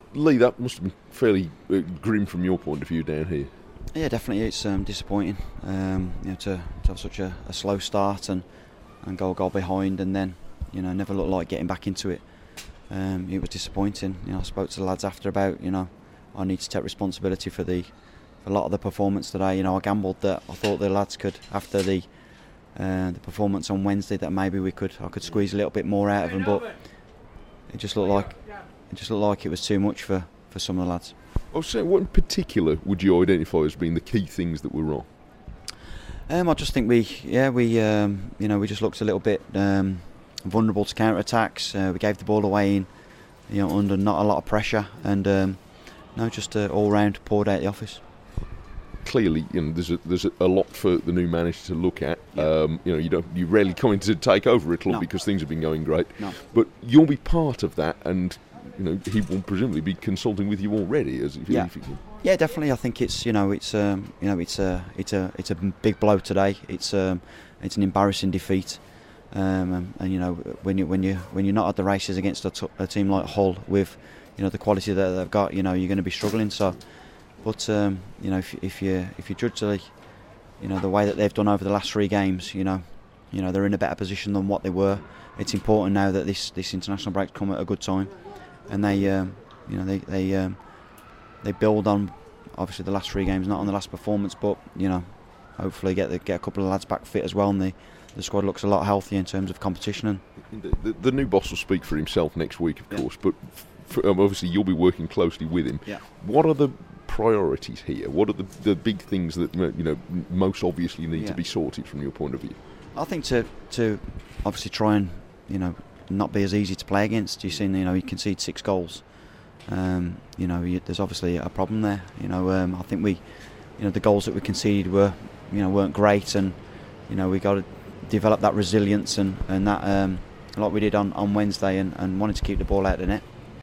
Lee, that must have been fairly grim from your point of view down here. Yeah, definitely. It's disappointing. To have such a slow start and go a goal behind, and then never looked like getting back into it. It was disappointing. I spoke to the lads after about I need to take responsibility for a lot of the performance today. I gambled that I thought the lads could, after the performance on Wednesday, that maybe I could squeeze a little bit more out of them, but it just looked like it was too much for some of the lads. So what in particular would you identify as being the key things that were wrong? I just think we just looked a little bit vulnerable to counter attacks. We gave the ball away in under not a lot of pressure, and just all round poured out the office. Clearly, there's a lot for the new manager to look at. Yeah. You rarely come in to take over a club No. because things have been going great. No. But you'll be part of that, and he will presumably be consulting with you already. Yeah, definitely. I think it's a big blow today. It's an embarrassing defeat, and when you're not at the races against a team like Hull with the quality that they've got, you're going to be struggling. So, but if you judge the way that they've done over the last 3 games, they're in a better position than what they were. It's important now that this international break's come at a good time, and they build on obviously the last 3 games, not on the last performance, but hopefully get a couple of lads back fit as well, and the squad looks a lot healthier in terms of competition. And the new boss will speak for himself next week, of course, but obviously you'll be working closely with him. Yeah. What are the priorities here? What are the big things that most obviously need to be sorted from your point of view? I think to obviously try and not be as easy to play against. You've seen you concede 6 goals. There's obviously a problem there. I think the goals that we conceded weren't great, and we got to develop that resilience and that like we did on Wednesday, and wanted to keep the ball out of the net.